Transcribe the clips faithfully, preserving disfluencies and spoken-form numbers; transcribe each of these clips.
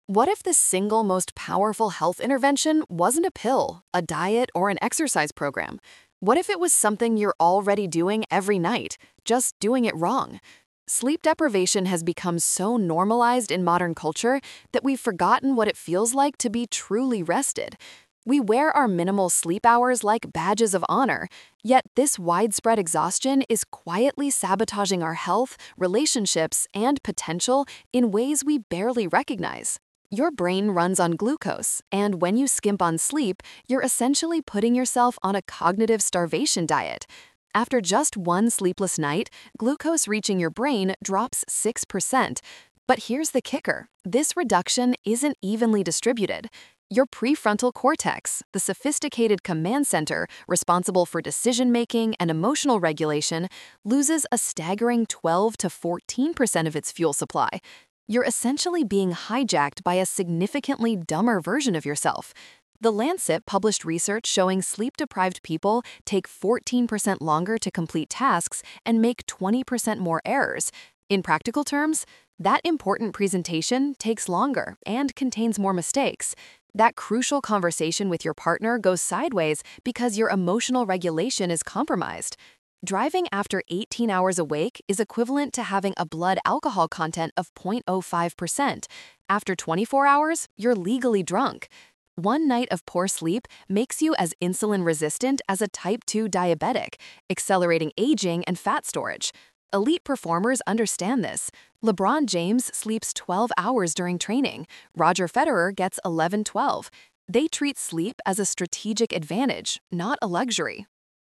What if the single most powerful health intervention wasn't a pill, a diet, or an exercise program? What if it was something you're already doing every night, just doing it wrong? Sleep deprivation has become so normalized in modern culture that we've forgotten what it feels like to be truly rested. We wear our minimal sleep hours like badges of honor, yet this widespread exhaustion is quietly sabotaging our health, relationships, and potential in ways we barely recognize. Your brain runs on glucose, and when you skimp on sleep, you're essentially putting yourself on a cognitive starvation diet. After just one sleepless night, glucose reaching your brain drops six percent. But here's the kicker: this reduction isn't evenly distributed. Your prefrontal cortex, the sophisticated command center responsible for decision-making and emotional regulation, loses a staggering twelve to fourteen percent of its fuel supply. You're essentially being hijacked by a significantly dumber version of yourself. The Lancet published research showing sleep-deprived people take fourteen percent longer to complete tasks and make twenty percent more errors. In practical terms, that important presentation takes longer and contains more mistakes. That crucial conversation with your partner goes sideways because your emotional regulation is compromised. Driving after eighteen hours awake is equivalent to having a blood alcohol content of zero point zero five percent. After twenty-four hours, you're legally drunk. One night of poor sleep makes you as insulin resistant as a type two diabetic, accelerating aging and fat storage. Elite performers understand this. LeBron James sleeps twelve hours during training. Roger Federer gets eleven twelve. They treat sleep as a strategic advantage, not a luxury.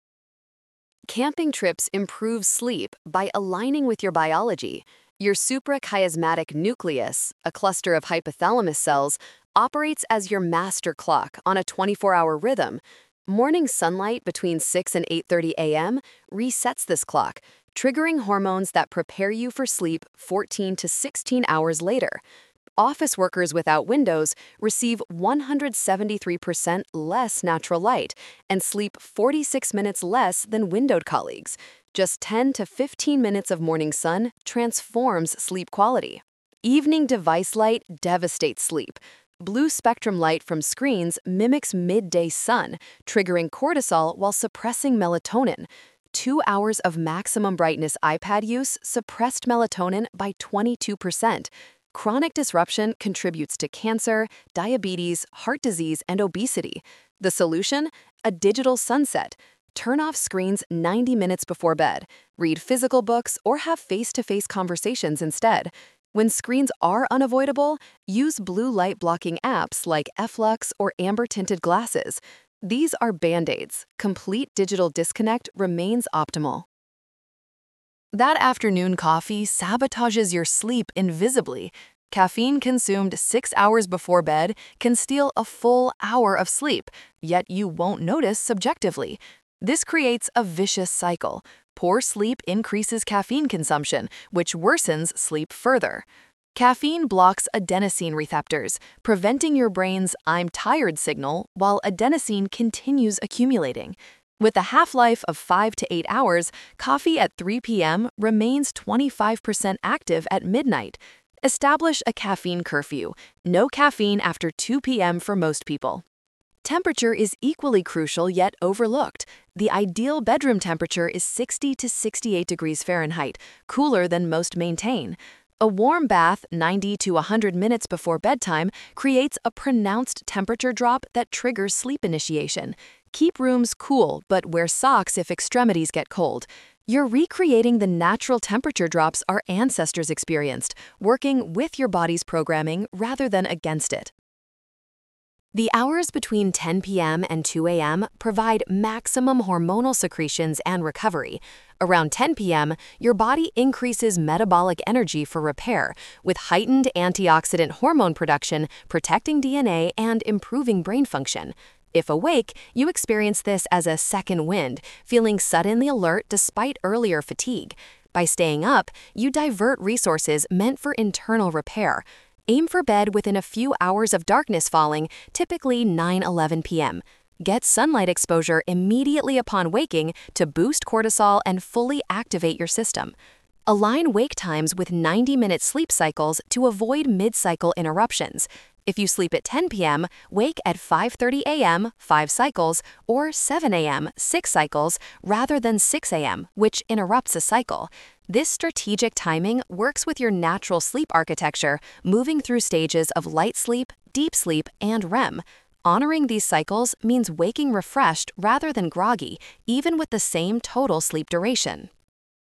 Camping trips improve sleep by aligning with your biology. Your suprachiasmatic nucleus, a cluster of hypothalamus cells, operates as your master clock on a twenty-four hour rhythm. Morning sunlight between six and eight thirty a m resets this clock, triggering hormones that prepare you for sleep fourteen to sixteen hours later. Office workers without windows receive one hundred seventy-three percent less natural light and sleep forty-six minutes less than windowed colleagues. Just ten to fifteen minutes of morning sun transforms sleep quality. Evening device light devastates sleep. Blue spectrum light from screens mimics midday sun, triggering cortisol while suppressing melatonin. Two hours of maximum brightness iPad use suppressed melatonin by twenty-two percent. Chronic disruption contributes to cancer, diabetes, heart disease, and obesity. The solution? A digital sunset. Turn off screens ninety minutes before bed. Read physical books or have face-to-face conversations instead. When screens are unavoidable, use blue light blocking apps like F Lux or amber-tinted glasses. These are band-aids. Complete digital disconnect remains optimal. That afternoon coffee sabotages your sleep invisibly. Caffeine consumed six hours before bed can steal a full hour of sleep, yet you won't notice subjectively. This creates a vicious cycle. Poor sleep increases caffeine consumption, which worsens sleep further. Caffeine blocks adenosine receptors, preventing your brain's "I'm tired" signal while adenosine continues accumulating. With a half-life of five to eight hours, coffee at three p m remains twenty-five percent active at midnight. Establish a caffeine curfew. No caffeine after two p m for most people. Temperature is equally crucial yet overlooked. The ideal bedroom temperature is sixty to sixty-eight degrees Fahrenheit, cooler than most maintain. A warm bath ninety to one hundred minutes before bedtime creates a pronounced temperature drop that triggers sleep initiation. Keep rooms cool, but wear socks if extremities get cold. You're recreating the natural temperature drops our ancestors experienced, working with your body's programming rather than against it. The hours between ten p m and two a m provide maximum hormonal secretions and recovery. Around ten p m, your body increases metabolic energy for repair, with heightened antioxidant hormone production, protecting D N A and improving brain function. If awake, you experience this as a second wind, feeling suddenly alert despite earlier fatigue. By staying up, you divert resources meant for internal repair. Aim for bed within a few hours of darkness falling, typically nine eleven p m Get sunlight exposure immediately upon waking to boost cortisol and fully activate your system. Align wake times with ninety-minute sleep cycles to avoid mid-cycle interruptions. If you sleep at ten p m, wake at five thirty a m, five cycles, or seven a m, six cycles, rather than six a m, which interrupts a cycle. This strategic timing works with your natural sleep architecture, moving through stages of light sleep, deep sleep, and R E M. Honoring these cycles means waking refreshed rather than groggy, even with the same total sleep duration.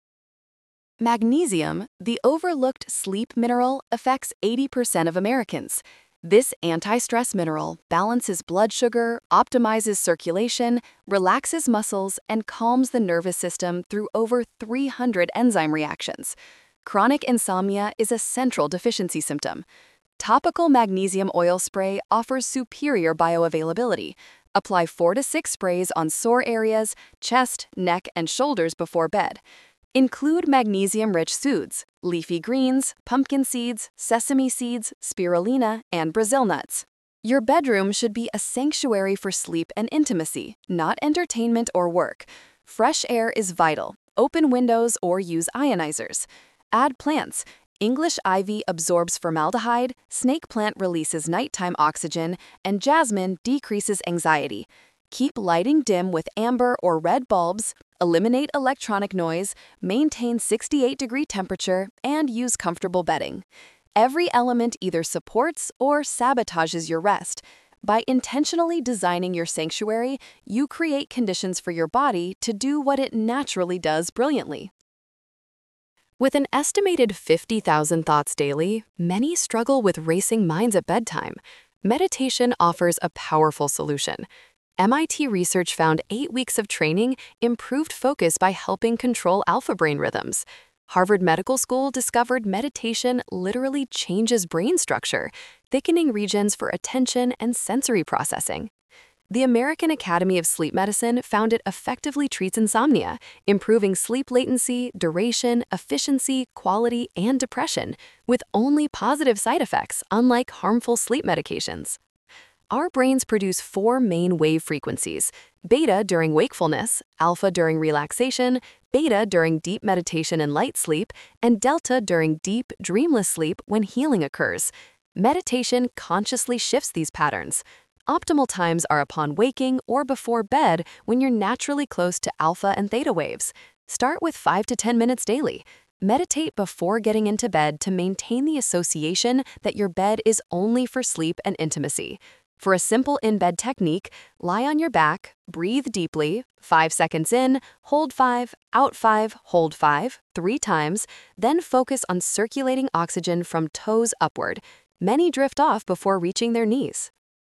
Magnesium, the overlooked sleep mineral, affects eighty percent of Americans. This anti-stress mineral balances blood sugar, optimizes circulation, relaxes muscles, and calms the nervous system through over three hundred enzyme reactions. Chronic insomnia is a central deficiency symptom. Topical magnesium oil spray offers superior bioavailability. Apply four to six sprays on sore areas, chest, neck, and shoulders before bed. Include magnesium-rich foods, leafy greens, pumpkin seeds, sesame seeds, spirulina, and Brazil nuts. Your bedroom should be a sanctuary for sleep and intimacy, not entertainment or work. Fresh air is vital. Open windows or use ionizers. Add plants. English ivy absorbs formaldehyde, snake plant releases nighttime oxygen, and jasmine decreases anxiety. Keep lighting dim with amber or red bulbs, eliminate electronic noise, maintain sixty-eight degree temperature, and use comfortable bedding. Every element either supports or sabotages your rest. By intentionally designing your sanctuary, you create conditions for your body to do what it naturally does brilliantly. With an estimated fifty thousand thoughts daily, many struggle with racing minds at bedtime. Meditation offers a powerful solution. M I T research found eight weeks of training improved focus by helping control alpha brain rhythms. Harvard Medical School discovered meditation literally changes brain structure, thickening regions for attention and sensory processing. The American Academy of Sleep Medicine found it effectively treats insomnia, improving sleep latency, duration, efficiency, quality, and depression, with only positive side effects, unlike harmful sleep medications. Our brains produce four main wave frequencies: beta during wakefulness, alpha during relaxation, beta during deep meditation and light sleep, and delta during deep, dreamless sleep when healing occurs. Meditation consciously shifts these patterns. Optimal times are upon waking or before bed when you're naturally close to alpha and theta waves. Start with five to ten minutes daily. Meditate before getting into bed to maintain the association that your bed is only for sleep and intimacy. For a simple in-bed technique, lie on your back, breathe deeply, five seconds in, hold five, out five, hold five, three times, then focus on circulating oxygen from toes upward. Many drift off before reaching their knees.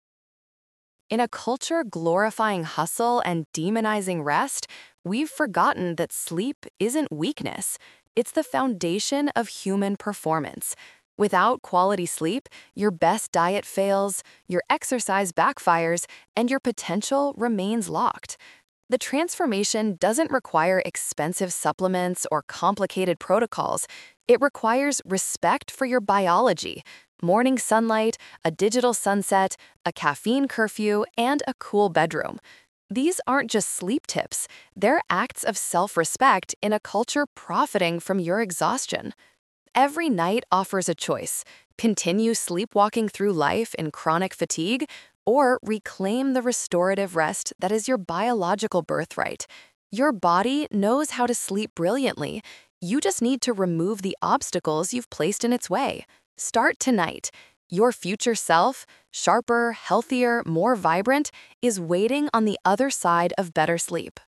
In a culture glorifying hustle and demonizing rest, we've forgotten that sleep isn't weakness. It's the foundation of human performance. Without quality sleep, your best diet fails, your exercise backfires, and your potential remains locked. The transformation doesn't require expensive supplements or complicated protocols. It requires respect for your biology, morning sunlight, a digital sunset, a caffeine curfew, and a cool bedroom. These aren't just sleep tips. They're acts of self-respect in a culture profiting from your exhaustion. Every night offers a choice: continue sleepwalking through life in chronic fatigue, or reclaim the restorative rest that is your biological birthright. Your body knows how to sleep brilliantly. You just need to remove the obstacles you've placed in its way. Start tonight. Your future self, sharper, healthier, more vibrant, is waiting on the other side of better sleep.